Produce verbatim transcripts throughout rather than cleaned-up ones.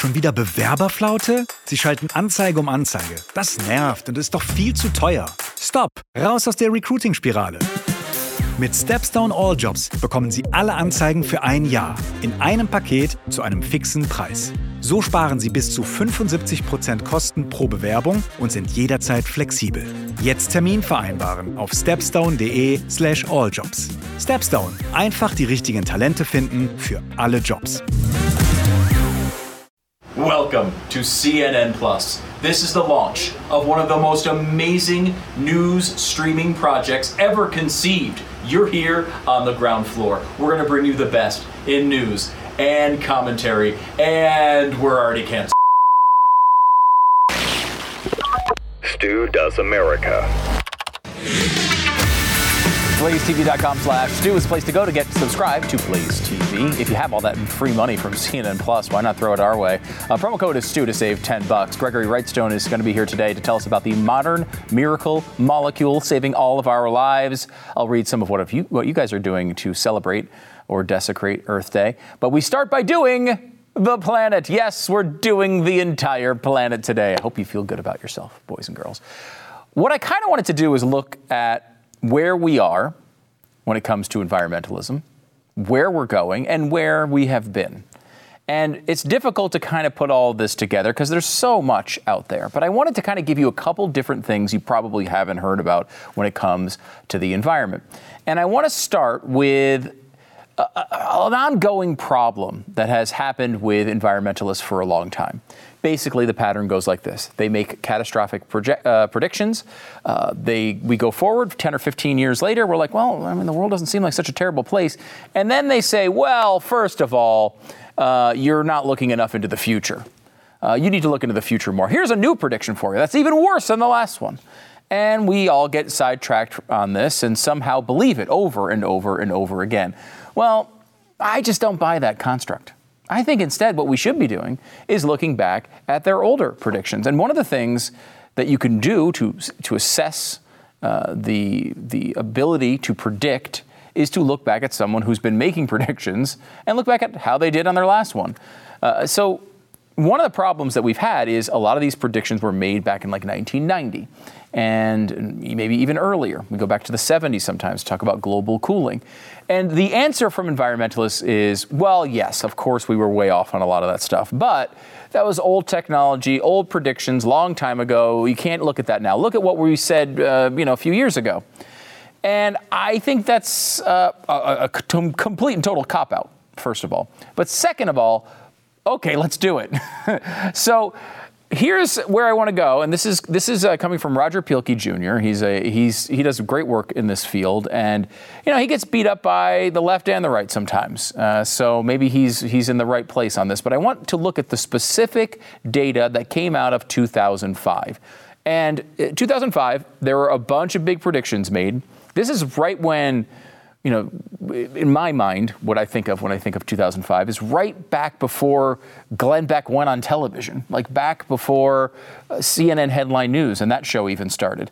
Schon wieder Bewerberflaute? Sie schalten Anzeige um Anzeige. Das nervt und ist doch viel zu teuer. Stopp! Raus aus der Recruiting-Spirale. Mit Stepstone All Jobs bekommen Sie alle Anzeigen für ein Jahr in einem Paket zu einem fixen Preis. So sparen Sie bis zu fünfundsiebzig Prozent Kosten pro Bewerbung und sind jederzeit flexibel. Jetzt Termin vereinbaren auf stepstone.de slash alljobs. Stepstone. Einfach die richtigen Talente finden für alle Jobs. Welcome to C N N Plus. This is the launch of one of the most amazing news streaming projects ever conceived. You're here on the ground floor. We're going to bring you the best in news and commentary, and we're already canceled. Stu Does America. Blaze T V dot com slash Stu is the place to go to get subscribed to Blaze T V. If you have all that free money from C N N Plus, why not throw it our way? Uh, promo code is Stu to save ten bucks. Gregory Wrightstone is going to be here today to tell us about the modern miracle molecule saving all of our lives. I'll read some of what, you, what you guys are doing to celebrate or desecrate Earth Day. But we start by doing the planet. Yes, we're doing the entire planet today. I hope you feel good about yourself, boys and girls. What I kind of wanted to do is look at where we are when it comes to environmentalism, where we're going, and where we have been. And it's difficult to kind of put all this together because there's so much out there. But I wanted to kind of give you a couple different things you probably haven't heard about when it comes to the environment. And I want to start with a, a, an ongoing problem that has happened with environmentalists for a long time. Basically, the pattern goes like this. They make catastrophic project, uh, predictions. Uh, they we go forward ten or fifteen years later. We're like, well, I mean, the world doesn't seem like such a terrible place. And then they say, well, first of all, uh, you're not looking enough into the future. Uh, you need to look into the future more. Here's a new prediction for you. That's even worse than the last one. And we all get sidetracked on this and somehow believe it over and over and over again. Well, I just don't buy that construct. I think instead what we should be doing is looking back at their older predictions. And one of the things that you can do to to assess uh, the the ability to predict is to look back at someone who's been making predictions and look back at how they did on their last one. Uh, so one of the problems that we've had is a lot of these predictions were made back in like nineteen ninety and maybe even earlier. We go back to the seventies sometimes to talk about global cooling. And the answer from environmentalists is, well, yes, of course we were way off on a lot of that stuff, but that was old technology, old predictions, long time ago. You can't look at that now. Look at what we said, uh, you know, a few years ago. And I think that's uh, a, a complete and total cop-out, first of all. But second of all, okay, let's do it. So here's where I want to go, and this is this is uh, coming from Roger Pielke Junior He's a he's he does great work in this field, and you know he gets beat up by the left and the right sometimes. Uh, so maybe he's he's in the right place on this. But I want to look at the specific data that came out of two thousand five. And in two thousand five, there were a bunch of big predictions made. This is right when, you know, in my mind, what I think of when I think of two thousand five is right back before Glenn Beck went on television, like back before uh, C N N Headline News and that show even started.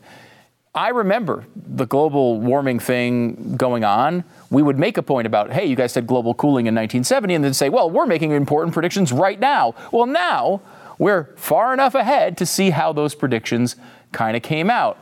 I remember the global warming thing going on. We would make a point about, hey, you guys said global cooling in nineteen seventy, and then say, well, we're making important predictions right now. Well, now we're far enough ahead to see how those predictions kind of came out.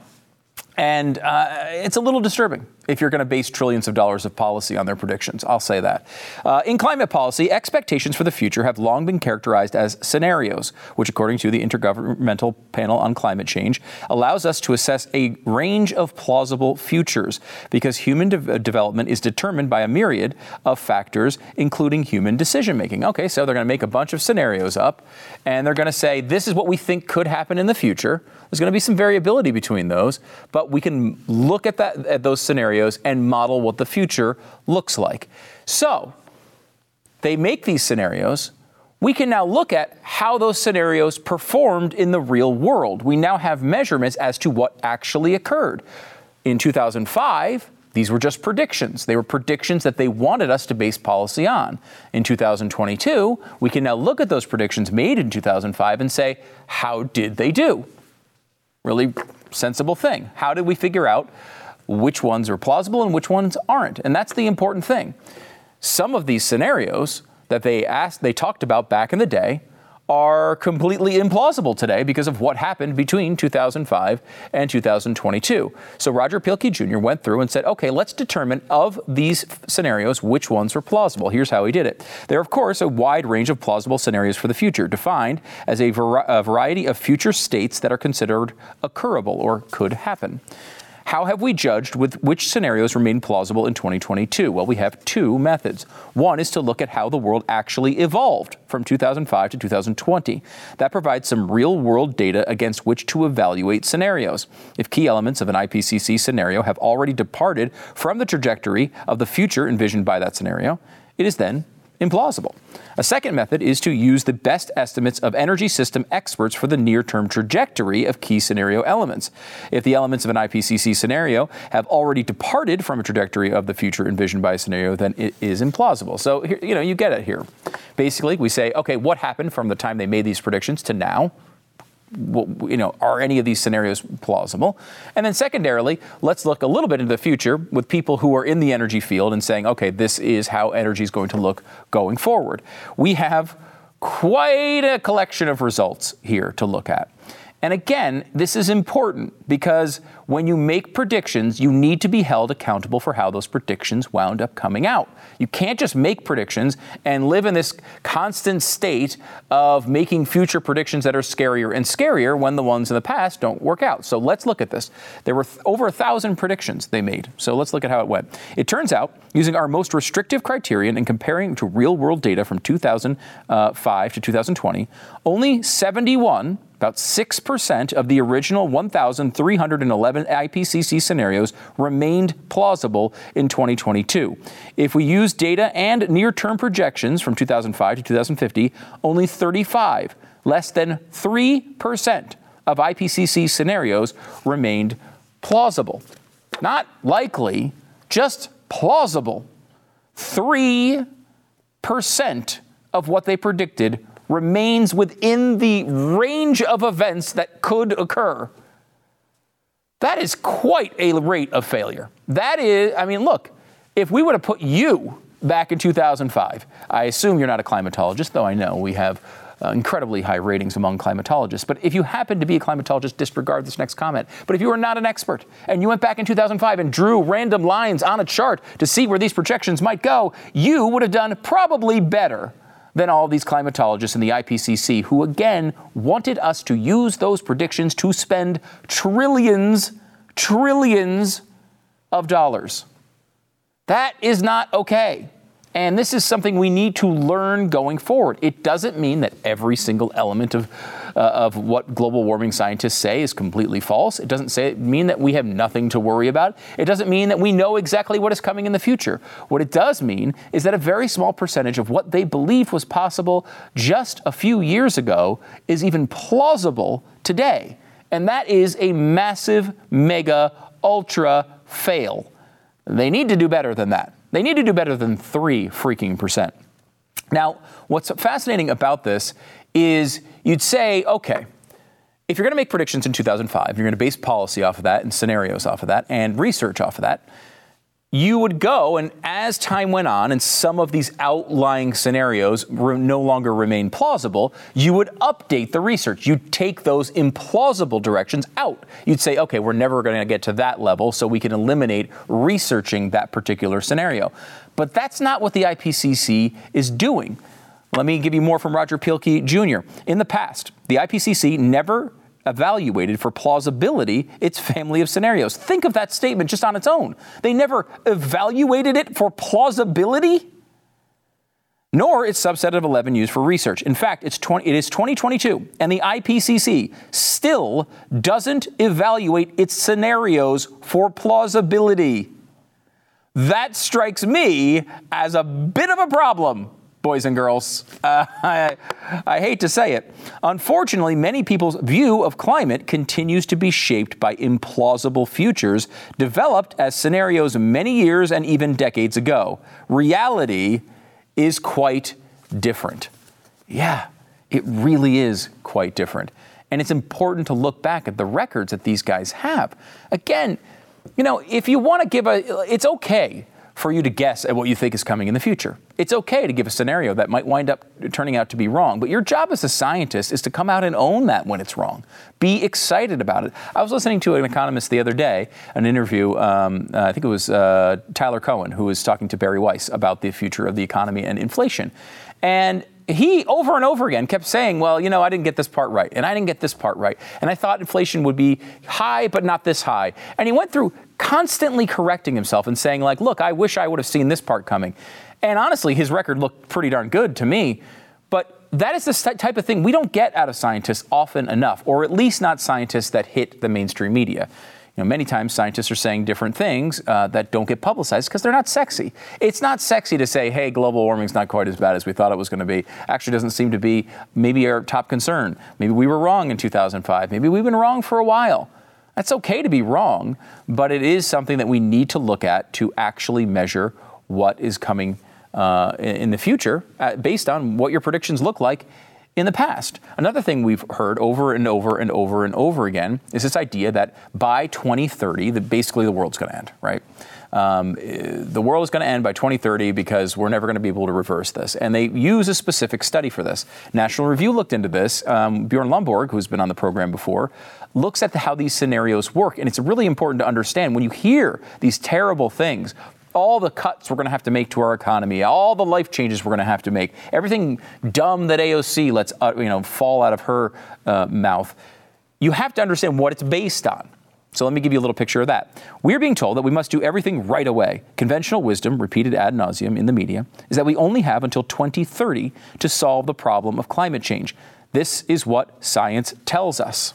And uh, it's a little disturbing if you're going to base trillions of dollars of policy on their predictions. I'll say that. Uh, in climate policy, expectations for the future have long been characterized as scenarios, which, according to the Intergovernmental Panel on Climate Change, allows us to assess a range of plausible futures because human de- development is determined by a myriad of factors, including human decision-making. Okay, so they're going to make a bunch of scenarios up, and they're going to say, this is what we think could happen in the future. There's going to be some variability between those, but we can look at that at those scenarios and model what the future looks like. So they make these scenarios. We can now look at how those scenarios performed in the real world. We now have measurements as to what actually occurred. In two thousand five, these were just predictions. They were predictions that they wanted us to base policy on. In two thousand twenty-two, we can now look at those predictions made in two thousand five and say, how did they do? Really sensible thing. How did we figure out which ones are plausible and which ones aren't? And that's the important thing. Some of these scenarios that they asked, they talked about back in the day are completely implausible today because of what happened between two thousand five and two thousand twenty-two. So Roger Pielke Junior went through and said, okay, let's determine of these scenarios which ones are plausible. Here's how he did it. There are, of course, a wide range of plausible scenarios for the future, defined as a, var- a variety of future states that are considered occurable or could happen. How have we judged with which scenarios remain plausible in twenty twenty-two? Well, we have two methods. One is to look at how the world actually evolved from two thousand five to two thousand twenty. That provides some real-world data against which to evaluate scenarios. If key elements of an I P C C scenario have already departed from the trajectory of the future envisioned by that scenario, it is then implausible. A second method is to use the best estimates of energy system experts for the near-term trajectory of key scenario elements. If the elements of an I P C C scenario have already departed from a trajectory of the future envisioned by a scenario, then it is implausible. So, here, you know, you get it here. Basically, we say, okay, what happened from the time they made these predictions to now? Well, you know, are any of these scenarios plausible? And then secondarily, let's look a little bit into the future with people who are in the energy field and saying, okay, this is how energy is going to look going forward. We have quite a collection of results here to look at. And again, this is important because when you make predictions, you need to be held accountable for how those predictions wound up coming out. You can't just make predictions and live in this constant state of making future predictions that are scarier and scarier when the ones in the past don't work out. So let's look at this. There were th- over a thousand predictions they made. So let's look at how it went. It turns out, using our most restrictive criterion and comparing to real-world data from two thousand five to two thousand twenty, only seventy-one About six percent of the original one thousand three hundred eleven I P C C scenarios remained plausible in twenty twenty-two. If we use data and near-term projections from two thousand five to two thousand fifty, only thirty-five, less than three percent of I P C C scenarios remained plausible. Not likely, just plausible. three percent of what they predicted remains within the range of events that could occur. That is quite a rate of failure. That is, I mean, look, if we would have put you back in two thousand five, I assume you're not a climatologist, though I know we have uh, incredibly high ratings among climatologists. But if you happen to be a climatologist, disregard this next comment. But if you are not an expert and you went back in two thousand five and drew random lines on a chart to see where these projections might go, you would have done probably better than all these climatologists in the I P C C who, again, wanted us to use those predictions to spend trillions, trillions of dollars. That is not okay. And this is something we need to learn going forward. It doesn't mean that every single element of uh, of what global warming scientists say is completely false. It doesn't say, mean that we have nothing to worry about. It doesn't mean that we know exactly what is coming in the future. What it does mean is that a very small percentage of what they believed was possible just a few years ago is even plausible today. And that is a massive, mega, ultra fail. They need to do better than that. They need to do better than three freaking percent. Now, what's fascinating about this is you'd say, okay, if you're going to make predictions in two thousand five, you're going to base policy off of that and scenarios off of that and research off of that, you would go, and as time went on and some of these outlying scenarios re- no longer remain plausible, you would update the research. You'd take those implausible directions out. You'd say, okay, we're never going to get to that level, so we can eliminate researching that particular scenario. But that's not what the I P C C is doing. Let me give you more from Roger Pielke Junior In the past, the I P C C never evaluated for plausibility its family of scenarios. Think of that statement just on its own. They never evaluated it for plausibility, nor its subset of eleven used for research. In fact, it's twenty, it is twenty twenty-two, and the I P C C still doesn't evaluate its scenarios for plausibility. That strikes me as a bit of a problem, boys and girls. Uh, I, I hate to say it. Unfortunately, many people's view of climate continues to be shaped by implausible futures developed as scenarios many years and even decades ago. Reality is quite different. Yeah, it really is quite different. And it's important to look back at the records that these guys have. Again, you know, if you want to give a, it's okay for you to guess at what you think is coming in the future. It's okay to give a scenario that might wind up turning out to be wrong, but your job as a scientist is to come out and own that when it's wrong. Be excited about it. I was listening to an economist the other day, an interview, um, uh, I think it was uh, Tyler Cohen, who was talking to Barry Weiss about the future of the economy and inflation. And he, over and over again, kept saying, well, you know, I didn't get this part right, and I didn't get this part right, and I thought inflation would be high, but not this high. And he went through constantly correcting himself and saying, like, look, I wish I would have seen this part coming. And honestly, his record looked pretty darn good to me. But that is the type of thing we don't get out of scientists often enough, or at least not scientists that hit the mainstream media. You know, many times scientists are saying different things uh, that don't get publicized because they're not sexy. It's not sexy to say, hey, global warming's not quite as bad as we thought it was going to be. Actually doesn't seem to be maybe our top concern. Maybe we were wrong in two thousand five. Maybe we've been wrong for a while. That's okay to be wrong, but it is something that we need to look at to actually measure what is coming uh, in the future uh, based on what your predictions look like in the past. Another thing we've heard over and over and over and over again is this idea that by twenty thirty, that basically the world's going to end, right? Um, the world is going to end by twenty thirty because we're never going to be able to reverse this. And they use a specific study for this. National Review looked into this. Um, Bjorn Lomborg, who's been on the program before, looks at the, how these scenarios work. And it's really important to understand when you hear these terrible things, all the cuts we're going to have to make to our economy, all the life changes we're going to have to make, everything dumb that A O C lets uh, you know fall out of her uh, mouth, you have to understand what it's based on. So let me give you a little picture of that. We're being told that we must do everything right away. Conventional wisdom, repeated ad nauseum in the media, is that we only have until twenty thirty to solve the problem of climate change. This is what science tells us.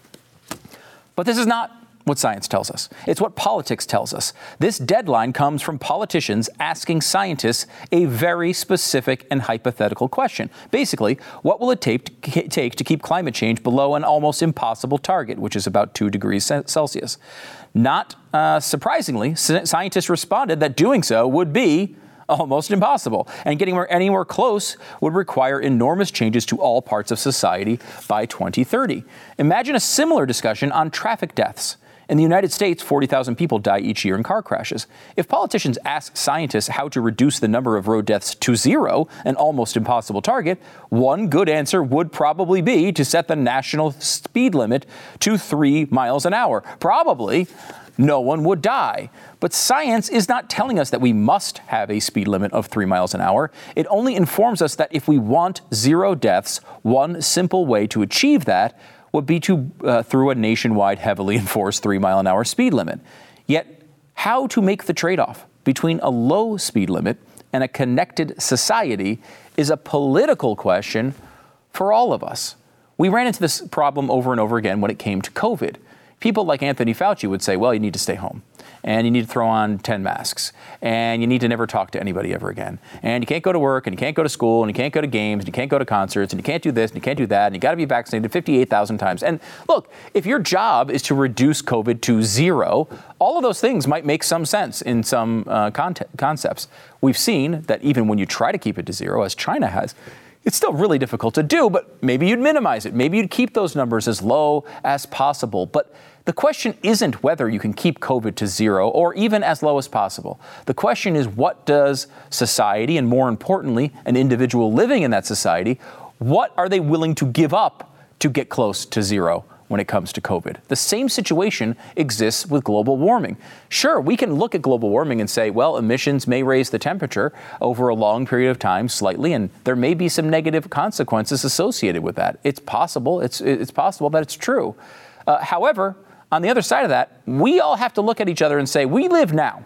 But this is not what science tells us. It's what politics tells us. This deadline comes from politicians asking scientists a very specific and hypothetical question. Basically, what will it take to, take to keep climate change below an almost impossible target, which is about two degrees Celsius? Not uh, surprisingly, scientists responded that doing so would be almost impossible, and getting anywhere close would require enormous changes to all parts of society by twenty thirty. Imagine a similar discussion on traffic deaths. In the United States, forty thousand people die each year in car crashes. If politicians ask scientists how to reduce the number of road deaths to zero, an almost impossible target, one good answer would probably be to set the national speed limit to three miles an hour. Probably no one would die. But science is not telling us that we must have a speed limit of three miles an hour. It only informs us that if we want zero deaths, one simple way to achieve that would be to uh, through a nationwide heavily enforced three mile an hour speed limit. Yet, how to make the trade-off between a low speed limit and a connected society is a political question for all of us. We ran into this problem over and over again when it came to COVID. People like Anthony Fauci would say, well, you need to stay home, and you need to throw on ten masks, and you need to never talk to anybody ever again. And you can't go to work, and you can't go to school, and you can't go to games, and you can't go to concerts, and you can't do this, and you can't do that, and you got to be vaccinated fifty-eight thousand times. And look, if your job is to reduce COVID to zero, all of those things might make some sense in some uh, con- concepts. We've seen that even when you try to keep it to zero, as China has, it's still really difficult to do, but maybe you'd minimize it. Maybe you'd keep those numbers as low as possible. But the question isn't whether you can keep COVID to zero or even as low as possible. The question is, what does society, and more importantly, an individual living in that society, what are they willing to give up to get close to zero when it comes to COVID? The same situation exists with global warming. Sure, we can look at global warming and say, well, emissions may raise the temperature over a long period of time slightly, and there may be some negative consequences associated with that. It's possible. It's, it's possible that it's true. Uh, however, on the other side of that, we all have to look at each other and say, we live now.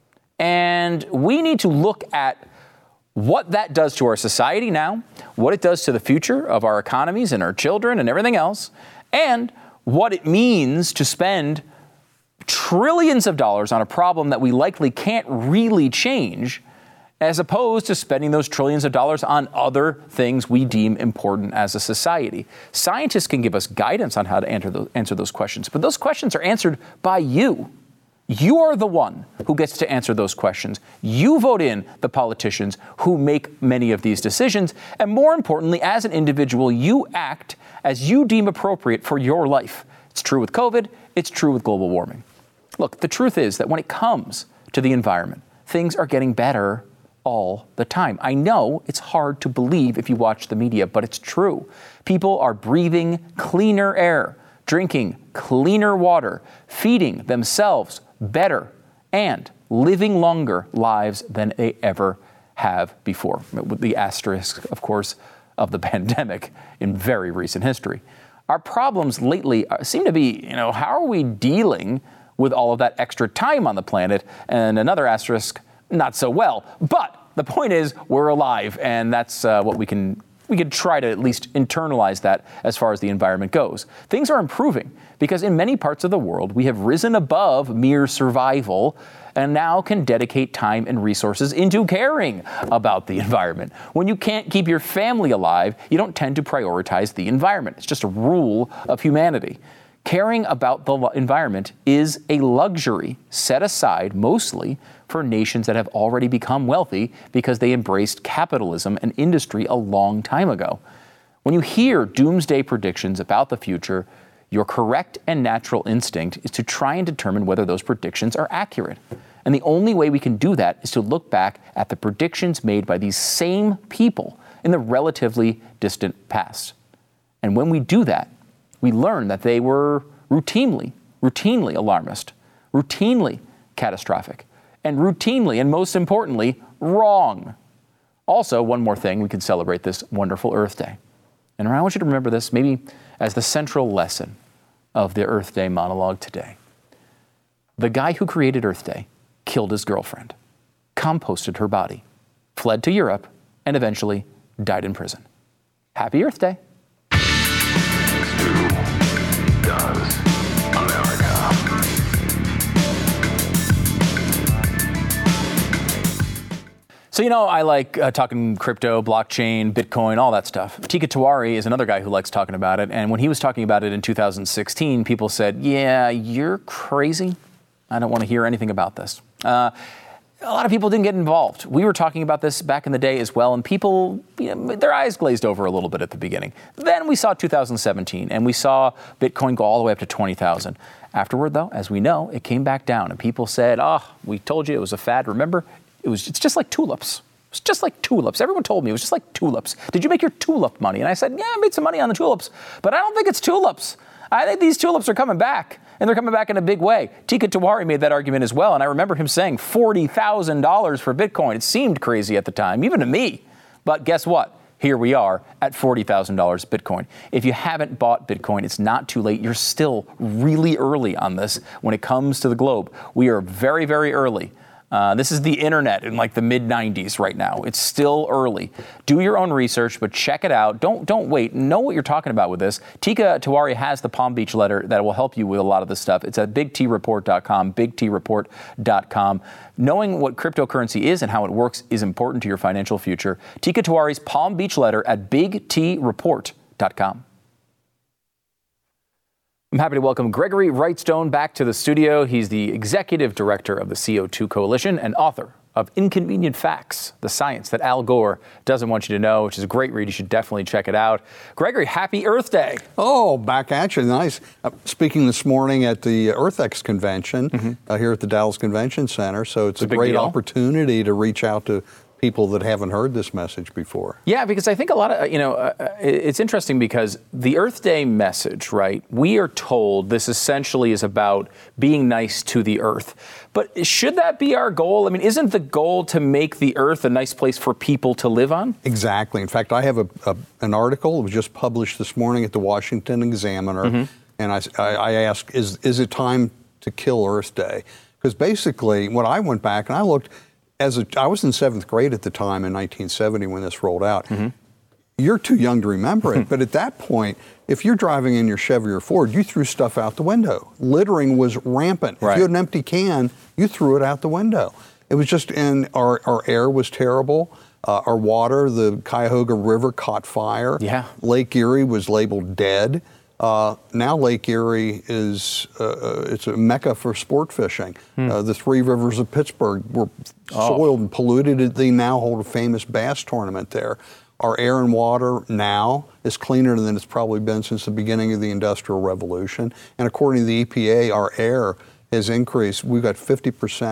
And we need to look at what that does to our society now, what it does to the future of our economies and our children and everything else, and what it means to spend trillions of dollars on a problem that we likely can't really change, as opposed to spending those trillions of dollars on other things we deem important as a society. Scientists can give us guidance on how to answer those, answer those questions, but those questions are answered by you. You are the one who gets to answer those questions. You vote in the politicians who make many of these decisions, and more importantly, as an individual, you act as you deem appropriate for your life. It's true with COVID, it's true with global warming. Look, the truth is that when it comes to the environment, things are getting better all the time. I know it's hard to believe if you watch the media, but it's true. People are breathing cleaner air, drinking cleaner water, feeding themselves better, and living longer lives than they ever have before, with the asterisk, of course, of the pandemic in very recent history. Our problems lately seem to be, you know, how are we dealing with all of that extra time on the planet? And another asterisk, not so well. But the point is, we're alive, and that's uh, what we can we could try to at least internalize that as far as the environment goes. Things are improving because in many parts of the world, we have risen above mere survival and now can dedicate time and resources into caring about the environment. When you can't keep your family alive, you don't tend to prioritize the environment. It's just a rule of humanity. Caring about the environment is a luxury set aside mostly for nations that have already become wealthy because they embraced capitalism and industry a long time ago. When you hear doomsday predictions about the future, your correct and natural instinct is to try and determine whether those predictions are accurate. And the only way we can do that is to look back at the predictions made by these same people in the relatively distant past. And when we do that, we learn that they were routinely, routinely alarmist, routinely catastrophic, and routinely, and most importantly, wrong. Also, one more thing, we can celebrate this wonderful Earth Day. And I want you to remember this maybe as the central lesson of the Earth Day monologue today. The guy who created Earth Day killed his girlfriend, composted her body, fled to Europe, and eventually died in prison. Happy Earth Day. Does America. So, you know, I like uh, talking crypto, blockchain, Bitcoin, all that stuff. Teeka Tiwari is another guy who likes talking about it. And when he was talking about it in two thousand sixteen, people said, yeah, you're crazy. I don't want to hear anything about this. Uh, a lot of people didn't get involved. We were talking about this back in the day as well, and people, you know, their eyes glazed over a little bit at the beginning. Then we saw two thousand seventeen, and we saw Bitcoin go all the way up to twenty thousand. Afterward, though, as we know, it came back down, and people said, oh, we told you it was a fad. Remember, it was it's just like tulips. It's just like tulips. Everyone told me it was just like tulips. Did you make your tulip money? And I said, yeah, I made some money on the tulips, but I don't think it's tulips. I think these tulips are coming back. And they're coming back in a big way. Teeka Tiwari made that argument as well, and I remember him saying forty thousand dollars for Bitcoin. It seemed crazy at the time, even to me. But guess what? Here we are at forty thousand dollars Bitcoin. If you haven't bought Bitcoin, it's not too late. You're still really early on this when it comes to the globe. We are very, very early. Uh, this is the internet in like the mid nineties right now. It's still early. Do your own research, but check it out. Don't don't wait. Know what you're talking about with this. Teeka Tiwari has the Palm Beach letter that will help you with a lot of this stuff. It's at big t report dot com, big t report dot com. Knowing what cryptocurrency is and how it works is important to your financial future. Teeka Tiwari's Palm Beach letter at big t report dot com. I'm happy to welcome Gregory Wrightstone back to the studio. He's the executive director of the C O two Coalition and author of Inconvenient Facts, the science that Al Gore doesn't want you to know, which is a great read. You should definitely check it out. Gregory, happy Earth Day. Oh, back at you. Nice. Uh, speaking this morning at the EarthX convention mm-hmm. uh, here at the Dallas Convention Center. So it's, it's a, a great deal. opportunity to reach out to people that haven't heard this message before. Yeah, because I think a lot of, you know, uh, it's interesting because the Earth Day message, right, we are told this essentially is about being nice to the Earth. But should that be our goal? I mean, isn't the goal to make the Earth a nice place for people to live on? Exactly. In fact, I have a, a an article that was just published this morning at the Washington Examiner, mm-hmm. and I, I, I asked, is, is it time to kill Earth Day? Because basically, when I went back and I looked, As a, I was in seventh grade at the time in nineteen seventy when this rolled out. Mm-hmm. You're too young to remember it, but at that point, if you're driving in your Chevy or Ford, you threw stuff out the window. Littering was rampant. Right. If you had an empty can, you threw it out the window. It was just, and our, our air was terrible. Uh, our water, the Cuyahoga River caught fire. Yeah. Lake Erie was labeled dead. Uh, now Lake Erie is uh, it's a mecca for sport fishing. Hmm. Uh, the three rivers of Pittsburgh were oh. soiled and polluted. They now hold a famous bass tournament there. Our air and water now is cleaner than it's probably been since the beginning of the Industrial Revolution. And according to the E P A, our air has increased. We've got fifty percent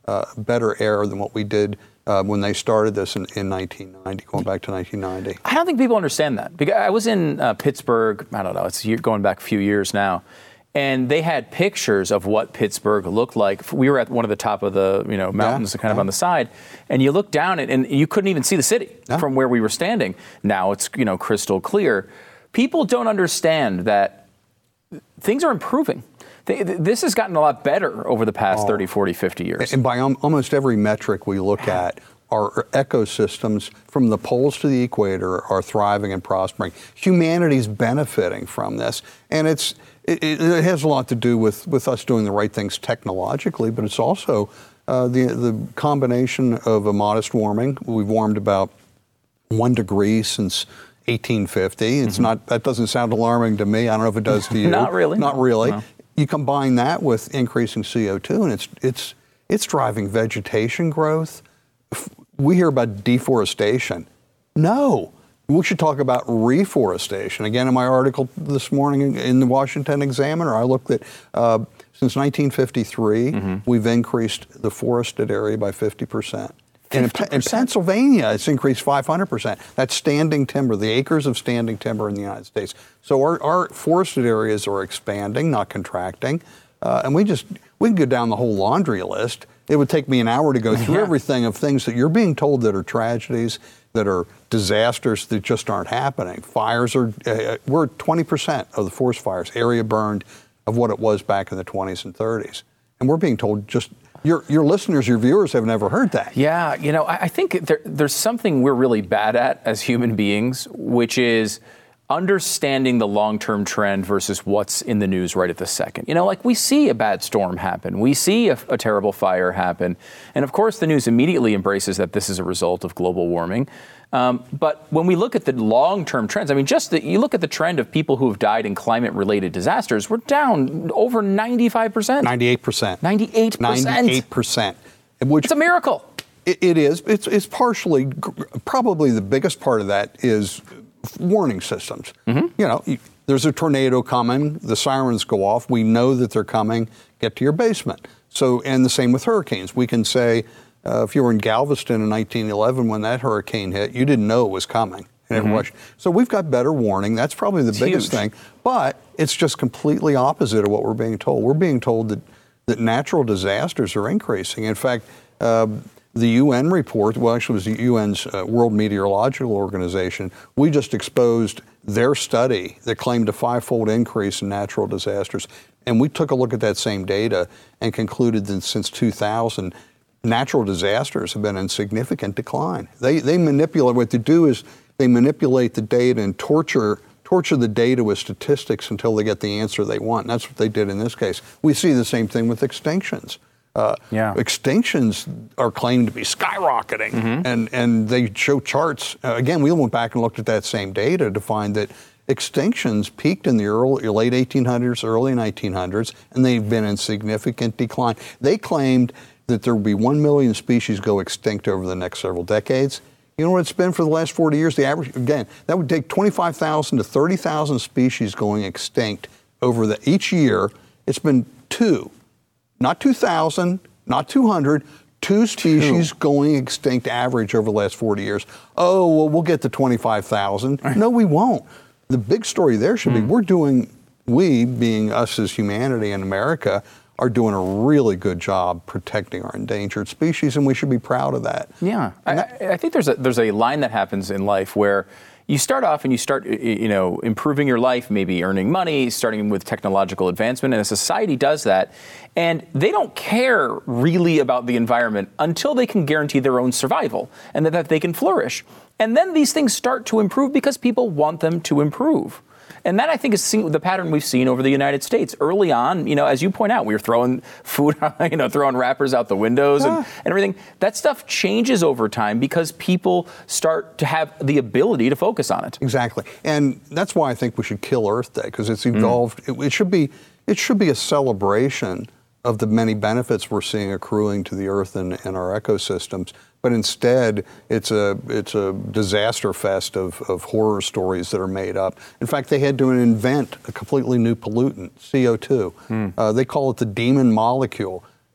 uh, better air than what we did uh, when they started this in, in nineteen ninety, going back to nineteen ninety. I don't think people understand that. Because I was in uh, Pittsburgh, I don't know, it's going back a few years now, and they had pictures of what Pittsburgh looked like. We were at one of the top of the you know mountains, yeah, kind of yeah. on the side, and you look down and, and you couldn't even see the city yeah. from where we were standing. Now it's you know crystal clear. People don't understand that things are improving. They, this has gotten a lot better over the past oh. thirty, forty, fifty years. And by um, almost every metric we look at, our ecosystems from the poles to the equator are thriving and prospering. Humanity's benefiting from this. And it's it, it has a lot to do with, with us doing the right things technologically, but it's also uh, the, the combination of a modest warming. We've warmed about one degree since eighteen fifty. It's mm-hmm. not, that doesn't sound alarming to me. I don't know if it does to you. Not really. Not really. No. You combine that with increasing C O two, and it's it's it's driving vegetation growth. We hear about deforestation. No, we should talk about reforestation. Again, in my article this morning in the Washington Examiner, I looked at uh, since nineteen fifty-three, mm-hmm. we've increased the forested area by fifty percent. And in, in Pennsylvania, it's increased five hundred percent. That's standing timber, the acres of standing timber in the United States. So our, our forested areas are expanding, not contracting. Uh, and we just, we can go down the whole laundry list. It would take me an hour to go through yeah. everything of things that you're being told that are tragedies, that are disasters that just aren't happening. Fires are, uh, we're at twenty percent of the forest fires, area burned, of what it was back in the twenties and thirties. And we're being told just, Your your listeners, your viewers have never heard that. Yeah, you know, I, I think there, there's something we're really bad at as human beings, which is understanding the long-term trend versus what's in the news right at the second. You know, like we see a bad storm happen, we see a, a terrible fire happen, and of course the news immediately embraces that this is a result of global warming. Um, but when we look at the long-term trends, I mean, just the, you look at the trend of people who have died in climate-related disasters, we're down over ninety-five percent. ninety-eight percent. ninety-eight percent. ninety-eight percent. Which, it's a miracle. It, it is. It's, it's partially, probably the biggest part of that is warning systems. Mm-hmm. You know, you, there's a tornado coming, the sirens go off, we know that they're coming, get to your basement. So, and the same with hurricanes. We can say, Uh, if you were in Galveston in nineteen eleven when that hurricane hit, you didn't know it was coming. And mm-hmm. it rushed. So we've got better warning. That's probably the it's biggest huge. thing. But it's just completely opposite of what we're being told. We're being told that, that natural disasters are increasing. In fact, uh, the U N report, well, actually it was the U N's uh, World Meteorological Organization, we just exposed their study that claimed a five-fold increase in natural disasters. And we took a look at that same data and concluded that since two thousand, natural disasters have been in significant decline. They they manipulate, what they do is they manipulate the data and torture torture the data with statistics until they get the answer they want. And that's what they did in this case. We see the same thing with extinctions. Uh, yeah. Extinctions are claimed to be skyrocketing, mm-hmm. and, and they show charts. Uh, again, we went back and looked at that same data to find that extinctions peaked in the early, late eighteen hundreds, early nineteen hundreds, and they've been in significant decline. They claimed that there will be one million species go extinct over the next several decades. You know what it's been for the last forty years? The average, again, that would take twenty-five thousand to thirty thousand species going extinct over the, each year. It's been two, not two thousand, not two hundred, two species two. going extinct average over the last forty years. Oh, well, we'll get to twenty-five thousand. No, we won't. The big story there should mm. be we're doing, we being us as humanity in America, are doing a really good job protecting our endangered species, and we should be proud of that. Yeah, I, that, I think there's a there's a line that happens in life where you start off and you start, you know, improving your life, maybe earning money, starting with technological advancement, and a society does that, and they don't care really about the environment until they can guarantee their own survival and that, that they can flourish. And then these things start to improve because people want them to improve. And that, I think, is the pattern we've seen over the United States. Early on, you know, as you point out, we were throwing food, you know, throwing wrappers out the windows yeah. and, and everything. That stuff changes over time because people start to have the ability to focus on it. Exactly. And that's why I think we should kill Earth Day, because it's evolved. Mm. It, it should be it should be a celebration of the many benefits we're seeing accruing to the Earth and, and our ecosystems. But instead, it's a it's a disaster fest of, of horror stories that are made up. In fact, they had to invent a completely new pollutant, C O two. Mm. Uh, they call it the demon molecule.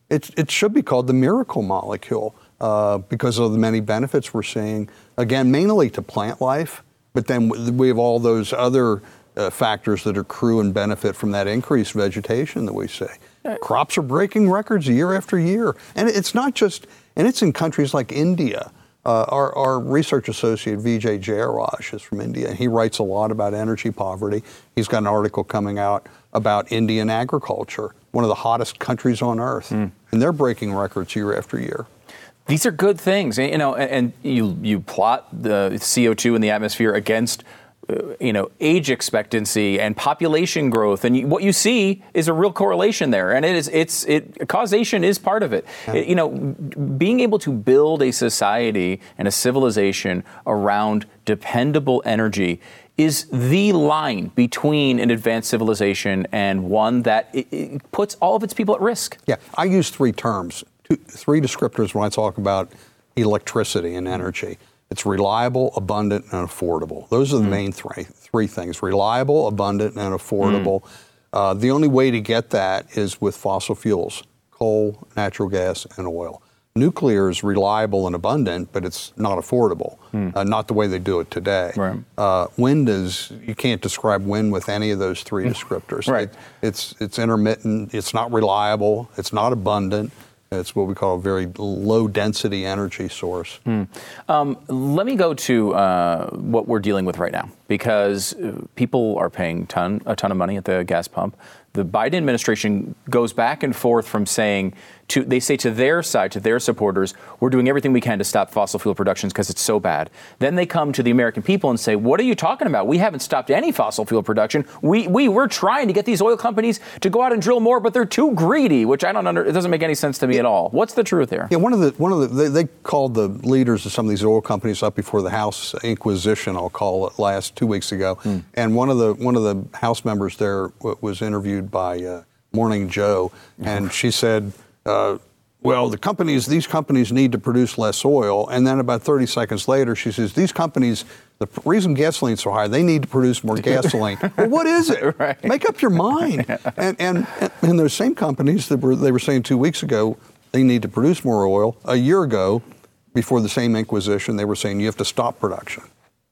it, it should be called the miracle molecule uh, because of the many benefits we're seeing, again, mainly to plant life, but then we have all those other uh, factors that accrue and benefit from that increased vegetation that we see. Crops are breaking records year after year. And it's not just, and it's in countries like India. Uh, our, our research associate, Vijay Jayaraj, is from India, and he writes a lot about energy poverty. He's got an article coming out about Indian agriculture, one of the hottest countries on earth, mm. and they're breaking records year after year. These are good things, you know, and you you plot the C O two in the atmosphere against you know, age expectancy and population growth, and you, what you see is a real correlation there, and it is it's it causation is part of it. Yeah. It. You know, being able to build a society and a civilization around dependable energy is the line between an advanced civilization and one that it, it puts all of its people at risk. Yeah, I use three terms, two, three descriptors when I talk about electricity and energy. It's reliable, abundant, and affordable. Those are the mm. main three, three things, reliable, abundant, and affordable. Mm. Uh, the only way to get that is with fossil fuels, coal, natural gas, and oil. Nuclear is reliable and abundant, but it's not affordable, mm. uh, not the way they do it today. Right. Uh, wind is, you can't describe wind with any of those three descriptors. Right. It, it's, it's intermittent, it's not reliable, it's not abundant. It's what we call a very low-density energy source. Mm. Um, let me go to uh, what we're dealing with right now, because people are paying ton, a ton of money at the gas pump. The Biden administration goes back and forth from saying, to, they say to their side, to their supporters, we're doing everything we can to stop fossil fuel productions because it's so bad. Then they come to the American people and say, what are you talking about? We haven't stopped any fossil fuel production. We, we we're trying to get these oil companies to go out and drill more, but they're too greedy, which I don't under, it doesn't make any sense to me at all. What's the truth here? Yeah, one of the, one of the, they, they called the leaders of some of these oil companies up before the House Inquisition, I'll call it, last two weeks ago. Mm. And one of the, one of the House members there w- was interviewed by uh, Morning Joe, and she said, uh, well, the companies, these companies need to produce less oil. And then about thirty seconds later, she says, these companies, the reason gasoline's so high, they need to produce more gasoline. Well, what is it? Right. Make up your mind. and, and and those same companies that were they were saying two weeks ago, they need to produce more oil. A year ago, before the same inquisition, they were saying you have to stop production.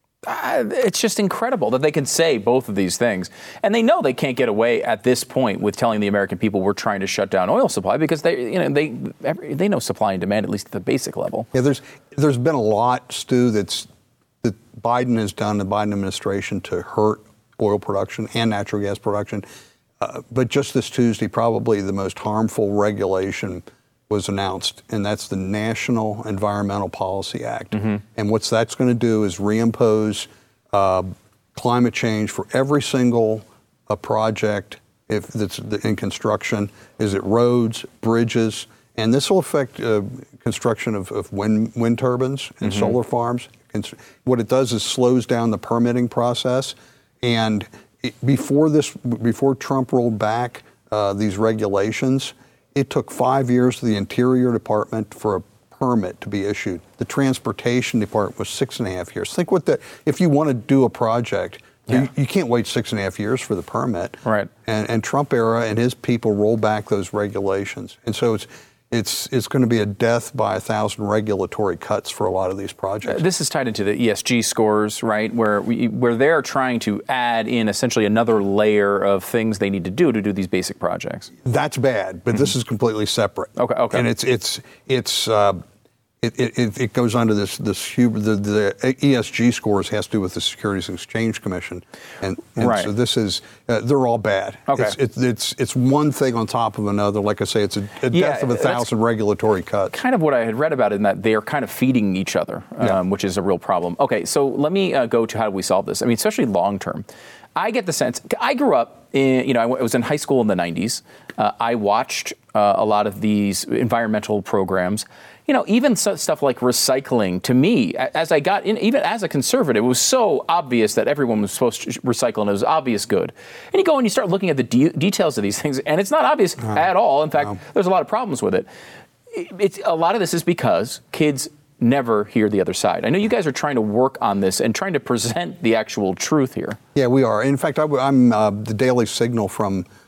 Uh, it's just incredible that they can say both of these things. And they know they can't get away at this point with telling the American people we're trying to shut down oil supply, because they, you know, they every, they know supply and demand, at least at the basic level. Yeah, there's there's been a lot, Stu, that's that Biden has done, the Biden administration, to hurt oil production and natural gas production. Uh, but just this Tuesday, probably the most harmful regulation was announced, and that's the National Environmental Policy Act. Mm-hmm. And what that's going to do is reimpose uh, climate change for every single uh, project if that's in construction. Is it roads, bridges, and this will affect uh, construction of, of wind, wind turbines and mm-hmm. solar farms. What it does is slows down the permitting process. And it, before this, before Trump rolled back uh, these regulations, it took five years for the Interior Department for a permit to be issued. The Transportation Department was six and a half years. Think what the, if you want to do a project, yeah. you, you can't wait six and a half years for the permit. Right. And, and Trump era and his people rolled back those regulations. And so it's, it's, it's going to be a death by a thousand regulatory cuts for a lot of these projects. Uh, this is tied into the E S G scores, right, where we, where they're trying to add in essentially another layer of things they need to do to do these basic projects. That's bad, but mm-hmm. this is completely separate. Okay, okay. And it's it's it's uh, it, it it goes under this this the, the E S G scores has to do with the Securities and Exchange Commission, and, and right. so this is uh, they're all bad. Okay. It's, it's it's it's one thing on top of another. Like I say, it's a, a yeah, death of a thousand regulatory cuts. Kind of what I had read about it, in that they are kind of feeding each other, um, yeah. which is a real problem. Okay, so let me uh, go to how do we solve this? I mean, especially long term. I get the sense, I grew up in, you know, I was in high school in the nineties. Uh, I watched uh, a lot of these environmental programs. You know, even so, stuff like recycling, to me, as I got in, even as a conservative, it was so obvious that everyone was supposed to recycle, and it was obvious good. And you go and you start looking at the de- details of these things, and it's not obvious no. at all. In fact, no. there's a lot of problems with it. it. It's a lot of this is because kids never hear the other side. I know you guys are trying to work on this and trying to present the actual truth here. Yeah, we are. In fact, I, I'm uh, the Daily Signal from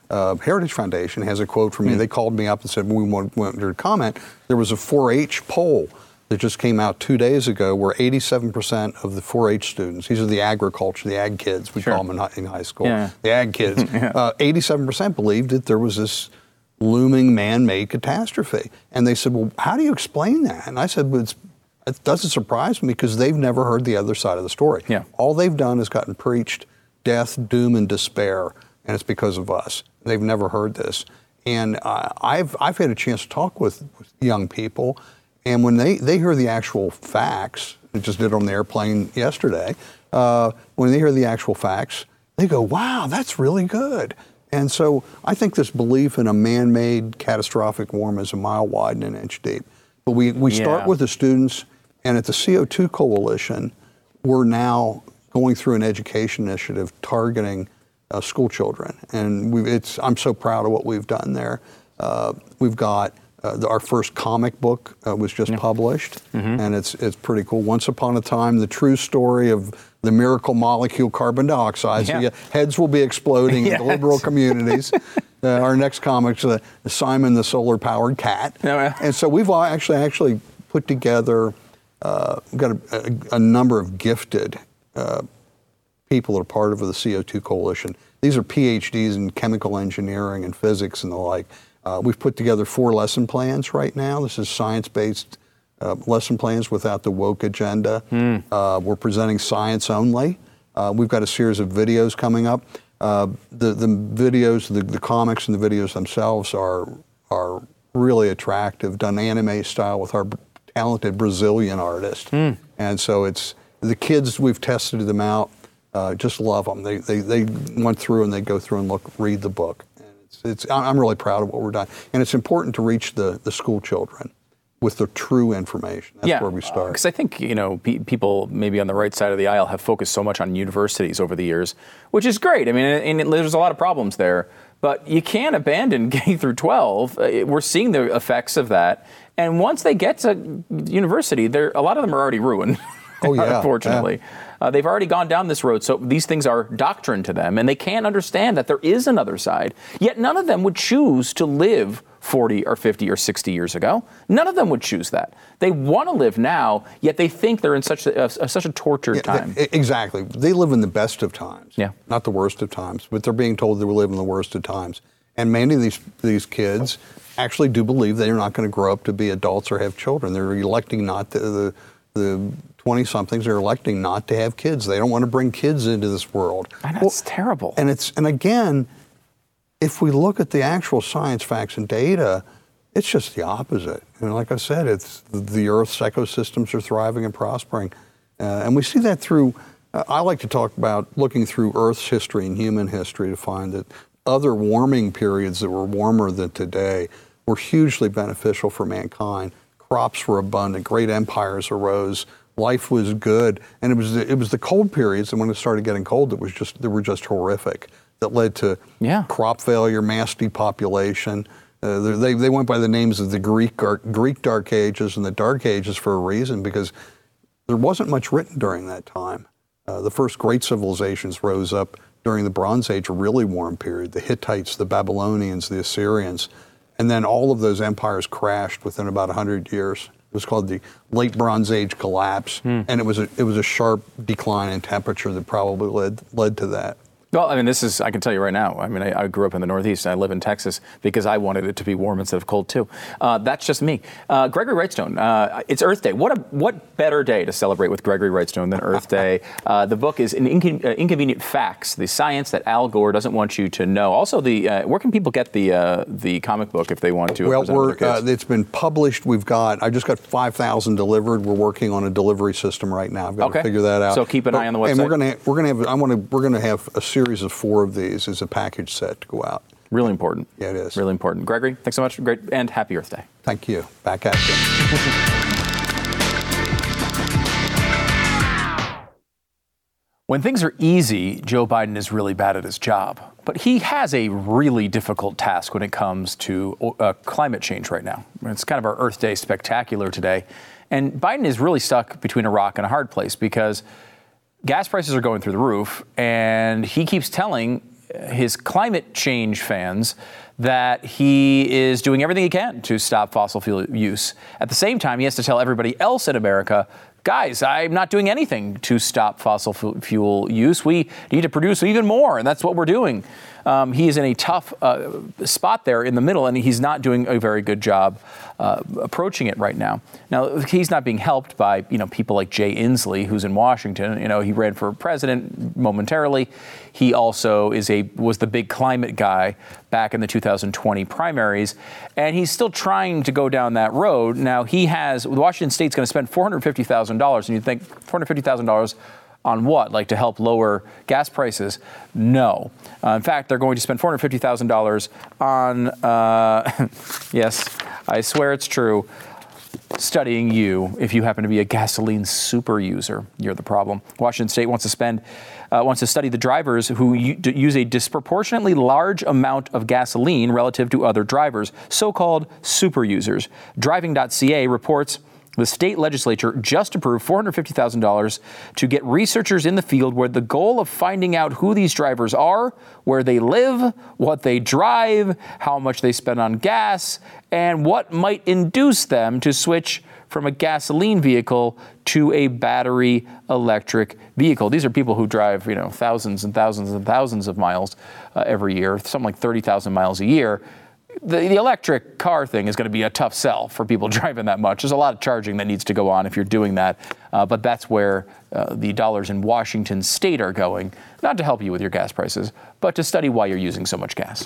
uh, Heritage Foundation has a quote from me. They called me up and said, we want, want to comment. There was a four H poll that just came out two days ago where eighty-seven percent of the four H students, these are the agriculture, the ag kids, we sure. call them in high, in high school, yeah. the ag kids, yeah. uh, eighty-seven percent believed that there was this looming man-made catastrophe. And they said, well, how do you explain that? And I said, well, it's, it doesn't surprise me because they've never heard the other side of the story. Yeah. All they've done is gotten preached death, doom, and despair, and it's because of us. They've never heard this. And uh, I've, I've had a chance to talk with, with young people, and when they, they hear the actual facts, I just did it on the airplane yesterday, uh, when they hear the actual facts, they go, wow, that's really good. And so I think this belief in a man-made catastrophic warm is a mile wide and an inch deep. But we, we start Yeah. with the students, and at the C O two Coalition, we're now going through an education initiative targeting uh, school children. And we've, it's, I'm so proud of what we've done there. Uh, we've got uh, the, our first comic book uh, was just yeah. published, mm-hmm. and it's it's pretty cool. Once Upon a Time, the true story of the miracle molecule carbon dioxide. Yeah. So yeah, heads will be exploding yes. in the liberal communities. uh, our next comic's uh, Simon the Solar-Powered Cat. Oh, yeah. And so we've all actually actually put together, uh, we've got a, a, a number of gifted uh, people that are part of the C O two Coalition. These are P H Ds in chemical engineering and physics and the like. Uh, we've put together four lesson plans right now. This is science-based uh, lesson plans without the woke agenda. Mm. Uh, we're presenting science only. Uh, we've got a series of videos coming up. Uh, the, the videos, the, the comics and the videos themselves are, are really attractive, done anime style with our talented Brazilian artist. Mm. And so it's, the kids, we've tested them out, uh, just love them. They, they, they went through and they go through and look, read the book. It's, it's, I'm really proud of what we're doing. And it's important to reach the, the school children with the true information. That's yeah, where we start. Because I think, you know, pe- people maybe on the right side of the aisle have focused so much on universities over the years, which is great. I mean, and, and there's a lot of problems there. But you can't abandon K through twelve. Uh, we're seeing the effects of that. And once they get to university, they're, a lot of them are already ruined. Oh, yeah. Unfortunately. Yeah. Uh, they've already gone down this road, so these things are doctrine to them, and they can't understand that there is another side. Yet none of them would choose to live forty or fifty or sixty years ago. None of them would choose that. They want to live now, yet they think they're in such a, a such a tortured yeah, time. They, exactly. They live in the best of times, yeah. not the worst of times, but they're being told they will live in the worst of times. And many of these, these kids actually do believe they're not going to grow up to be adults or have children. They're electing not to, the the twenty-somethings are electing not to have kids. They don't want to bring kids into this world. And that's well, terrible. And it's and again, if we look at the actual science, facts, and data, it's just the opposite. And like I said, it's the Earth's ecosystems are thriving and prospering, uh, and we see that through. Uh, I like to talk about looking through Earth's history and human history to find that other warming periods that were warmer than today were hugely beneficial for mankind. Crops were abundant, great empires arose, life was good, and it was the, it was the cold periods, and when it started getting cold, it was just they were just horrific. That led to yeah. crop failure, mass depopulation. Uh, they they went by the names of the Greek Greek Dark Ages and the Dark Ages for a reason, because there wasn't much written during that time. Uh, the first great civilizations rose up during the Bronze Age, a really warm period. The Hittites, the Babylonians, the Assyrians. And then all of those empires crashed within about one hundred years. It was called the Late Bronze Age collapse, mm. and it was a it was a sharp decline in temperature that probably led led to that. Well, I mean, this is, I can tell you right now, I mean, I, I grew up in the Northeast, and I live in Texas because I wanted it to be warm instead of cold, too. Uh, that's just me. Uh, Gregory Wrightstone, uh, it's Earth Day. What a what better day to celebrate with Gregory Wrightstone than Earth Day? Uh, the book is An Incon- uh, Inconvenient Facts, the science that Al Gore doesn't want you to know. Also, the uh, where can people get the uh, the comic book if they want to? Well, we're, uh, it's been published. We've got, I just got five thousand delivered. We're working on a delivery system right now. I've got okay. to figure that out. So keep an but, eye on the website. And we're going to we're going to have I want to we're going to have a series of four of these as a package set to go out. Really important. Yeah, it is. Really important. Gregory, thanks so much. Great, and happy Earth Day. Thank you. Back at you. When things are easy, Joe Biden is really bad at his job. But he has a really difficult task when it comes to uh, climate change right now. It's kind of our Earth Day spectacular today. And Biden is really stuck between a rock and a hard place because gas prices are going through the roof, and he keeps telling his climate change fans that he is doing everything he can to stop fossil fuel use. At the same time, he has to tell everybody else in America, guys, I'm not doing anything to stop fossil fuel use. We need to produce even more, and that's what we're doing. Um, he is in a tough uh, spot there in the middle, and he's not doing a very good job uh, approaching it right now. Now, he's not being helped by, you know, people like Jay Inslee, who's in Washington. You know, he ran for president momentarily. He also is a was the big climate guy back in the two thousand twenty primaries, and he's still trying to go down that road. Now, he has Washington State's going to spend four hundred fifty thousand dollars, and you think four hundred fifty thousand dollars on what? Like to help lower gas prices? No. Uh, in fact, they're going to spend four hundred fifty thousand dollars on, uh, yes, I swear it's true, studying you if you happen to be a gasoline super user. You're the problem. Washington State wants to spend, uh, wants to study the drivers who u- use a disproportionately large amount of gasoline relative to other drivers, so-called super users. Driving dot C A reports the state legislature just approved four hundred fifty thousand dollars to get researchers in the field with the goal of finding out who these drivers are, where they live, what they drive, how much they spend on gas, and what might induce them to switch from a gasoline vehicle to a battery electric vehicle. These are people who drive, you know, thousands and thousands and thousands of miles uh, every year, something like thirty thousand miles a year. The, the electric car thing is going to be a tough sell for people driving that much. There's a lot of charging that needs to go on if you're doing that. Uh, but that's where uh, the dollars in Washington State are going, not to help you with your gas prices, but to study why you're using so much gas.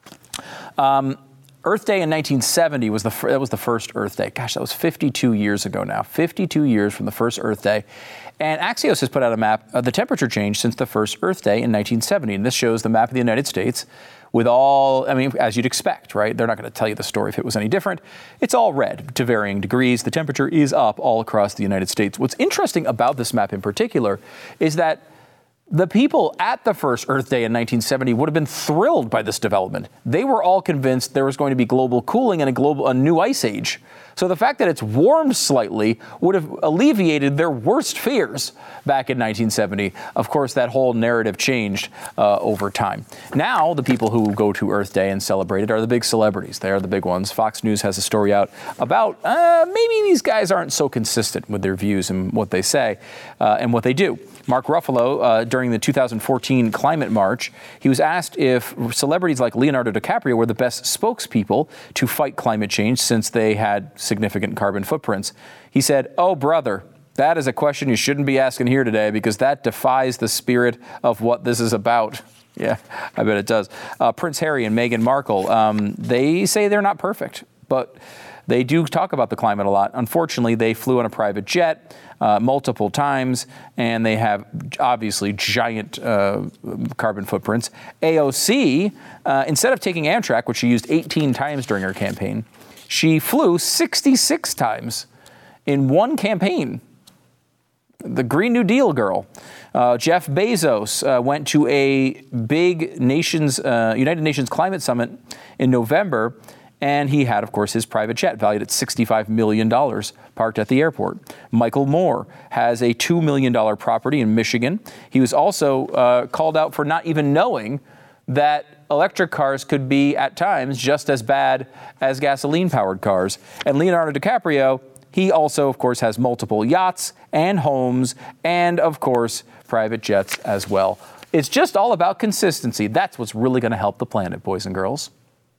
Um, Earth Day in nineteen seventy was the fir- that was the first Earth Day. Gosh, that was fifty-two years ago now. fifty-two years from the first Earth Day. And Axios has put out a map of the temperature change since the first Earth Day in nineteen seventy. And this shows the map of the United States with all, I mean, as you'd expect, right? They're not going to tell you the story if it was any different. It's all red to varying degrees. The temperature is up all across the United States. What's interesting about this map in particular is that the people at the first Earth Day in nineteen seventy would have been thrilled by this development. They were all convinced there was going to be global cooling and a global, a new ice age. So the fact that it's warmed slightly would have alleviated their worst fears back in nineteen seventy. Of course, that whole narrative changed uh, over time. Now, the people who go to Earth Day and celebrate it are the big celebrities. They are the big ones. Fox News has a story out about uh, maybe these guys aren't so consistent with their views and what they say uh, and what they do. Mark Ruffalo, uh, during the two thousand fourteen climate march, he was asked if celebrities like Leonardo DiCaprio were the best spokespeople to fight climate change since they had significant carbon footprints. He said, "Oh, brother, that is a question you shouldn't be asking here today because that defies the spirit of what this is about." Yeah, I bet it does. Uh, Prince Harry and Meghan Markle, um, they say they're not perfect, but they do talk about the climate a lot. Unfortunately, they flew on a private jet uh, multiple times, and they have obviously giant uh, carbon footprints. A O C, uh, instead of taking Amtrak, which she used eighteen times during her campaign, she flew sixty-six times in one campaign. The Green New Deal girl. Uh, Jeff Bezos uh, went to a big nations, uh, United Nations Climate Summit in November, and he had, of course, his private jet valued at sixty-five million dollars parked at the airport. Michael Moore has a two million dollars property in Michigan. He was also uh, called out for not even knowing that electric cars could be, at times, just as bad as gasoline-powered cars. And Leonardo DiCaprio, he also, of course, has multiple yachts and homes and, of course, private jets as well. It's just all about consistency. That's what's really going to help the planet, boys and girls.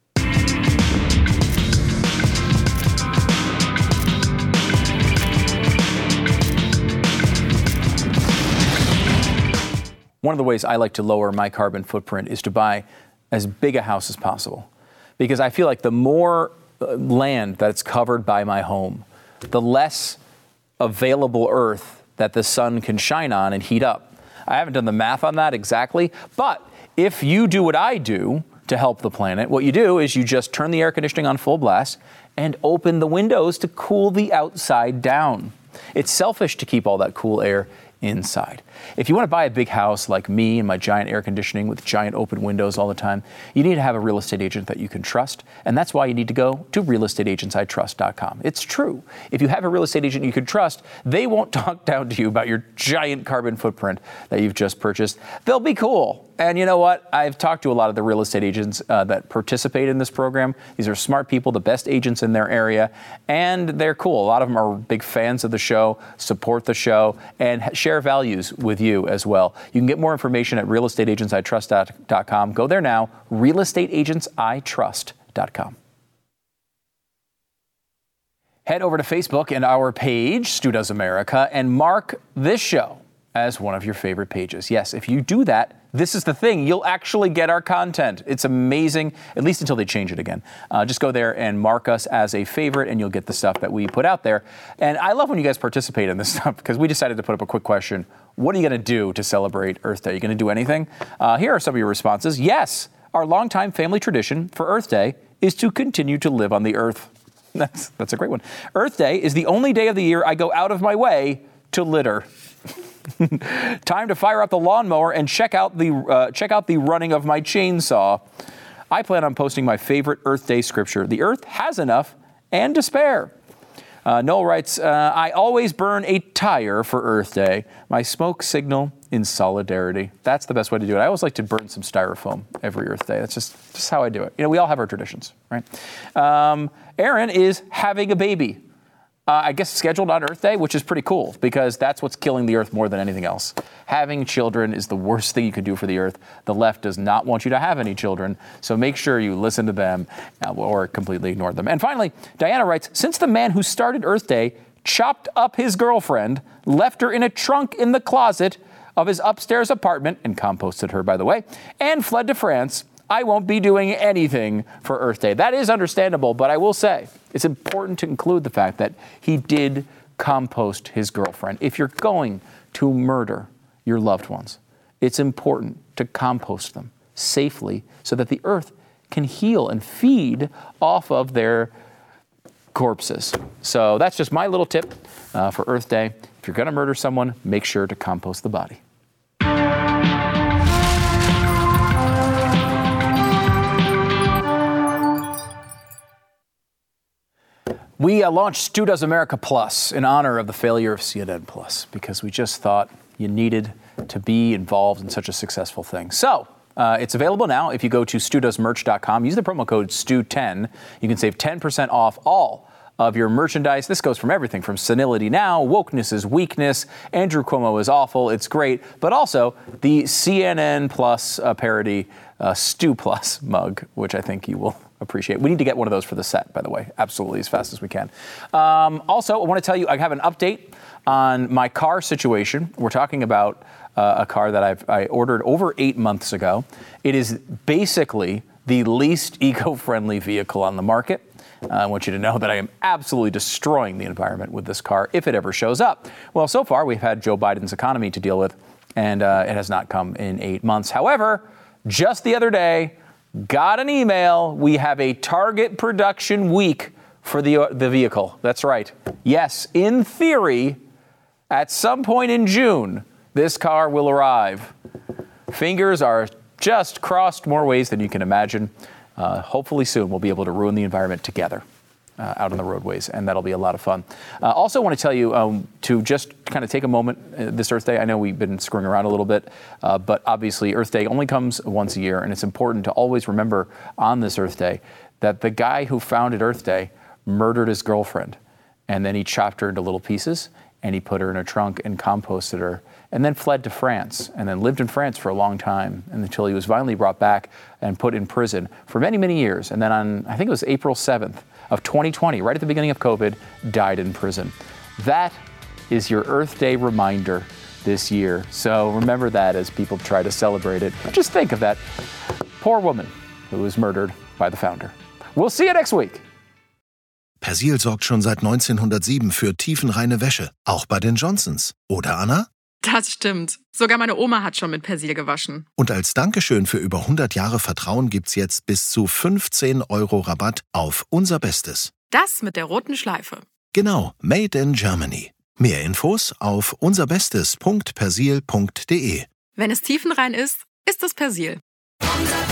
One of the ways I like to lower my carbon footprint is to buy as big a house as possible, because I feel like the more land that's covered by my home, the less available earth that the sun can shine on and heat up. I haven't done the math on that exactly, but if you do what I do to help the planet, what you do is you just turn the air conditioning on full blast and open the windows to cool the outside down. It's selfish to keep all that cool air inside. If you want to buy a big house like me and my giant air conditioning with giant open windows all the time, you need to have a real estate agent that you can trust. And that's why you need to go to real estate agents I trust dot com. It's true. If you have a real estate agent you can trust, they won't talk down to you about your giant carbon footprint that you've just purchased. They'll be cool. And you know what? I've talked to a lot of the real estate agents uh, that participate in this program. These are smart people, the best agents in their area, and they're cool. A lot of them are big fans of the show, support the show, and share values with you as well. You can get more information at real estate agents I trust dot com. Go there now, real estate agents I trust dot com. Head over to Facebook and our page, Stu Does America, and mark this show as one of your favorite pages. Yes, if you do that, this is the thing. You'll actually get our content. It's amazing, at least until they change it again. Uh, just go there and mark us as a favorite, and you'll get the stuff that we put out there. And I love when you guys participate in this stuff, because we decided to put up a quick question. What are you going to do to celebrate Earth Day? Are you going to do anything? Uh, here are some of your responses. Yes, our longtime family tradition for Earth Day is to continue to live on the Earth. That's, that's a great one. Earth Day is the only day of the year I go out of my way to litter. Time to fire up the lawnmower and check out the uh, check out the running of my chainsaw. I plan on posting my favorite Earth Day scripture. The earth has enough and to spare. Uh, Noel writes, uh, I always burn a tire for Earth Day. My smoke signal in solidarity. That's the best way to do it. I always like to burn some styrofoam every Earth Day. That's just, just how I do it. You know, we all have our traditions, right? Um, Aaron is having a baby. Uh, I guess scheduled on Earth Day, which is pretty cool because that's what's killing the Earth more than anything else. Having children is the worst thing you can do for the Earth. The left does not want you to have any children, so make sure you listen to them uh, or completely ignore them. And finally, Diana writes, since the man who started Earth Day chopped up his girlfriend, left her in a trunk in the closet of his upstairs apartment, and composted her, by the way, and fled to France, I won't be doing anything for Earth Day. That is understandable, but I will say it's important to include the fact that he did compost his girlfriend. If you're going to murder your loved ones, it's important to compost them safely so that the earth can heal and feed off of their corpses. So that's just my little tip uh, for Earth Day. If you're going to murder someone, make sure to compost the body. We uh, launched Stu Does America Plus in honor of the failure of C N N Plus because we just thought you needed to be involved in such a successful thing. So uh, it's available now. If you go to stu does merch dot com, use the promo code Stu ten. You can save ten percent off all of your merchandise. This goes from everything from senility now, wokeness is weakness, Andrew Cuomo is awful, it's great, but also the C N N Plus uh, parody uh, Stu Plus mug, which I think you will appreciate. We need to get one of those for the set, by the way, absolutely, as fast as we can. Um, also, I want to tell you, I have an update on my car situation. We're talking about uh, a car that I've I ordered over eight months ago. It is basically the least eco-friendly vehicle on the market. Uh, I want you to know that I am absolutely destroying the environment with this car if it ever shows up. Well, so far we've had Joe Biden's economy to deal with, and uh, it has not come in eight months. However, just the other day, got an email. We have a target production week for the, uh, the vehicle. That's right. Yes, in theory, at some point in June, this car will arrive. Fingers are just crossed more ways than you can imagine. Uh, hopefully soon we'll be able to ruin the environment together uh, out on the roadways, and that'll be a lot of fun. Uh, also want to tell you um, to just kind of take a moment uh, this Earth Day. I know we've been screwing around a little bit, uh, but obviously Earth Day only comes once a year, and it's important to always remember on this Earth Day that the guy who founded Earth Day murdered his girlfriend, and then he chopped her into little pieces, and he put her in a trunk and composted her, and then fled to France, and then lived in France for a long time until he was finally brought back and put in prison for many, many years. And then on, I think it was April seventh of twenty twenty, right at the beginning of COVID, died in prison. That is your Earth Day reminder this year. So remember that as people try to celebrate it. Just think of that poor woman who was murdered by the founder. We'll see you next week. Persil sorgt schon seit neunzehnhundertsieben für tiefenreine Wäsche, auch bei den Johnsons. Oder, Anna? Das stimmt. Sogar meine Oma hat schon mit Persil gewaschen. Und als Dankeschön für über hundert Jahre Vertrauen gibt's jetzt bis zu fünfzehn Euro Rabatt auf unser Bestes. Das mit der roten Schleife. Genau, Made in Germany. Mehr Infos auf unserbestes punkt persil punkt de. Wenn es tiefenrein ist, ist es Persil. Unser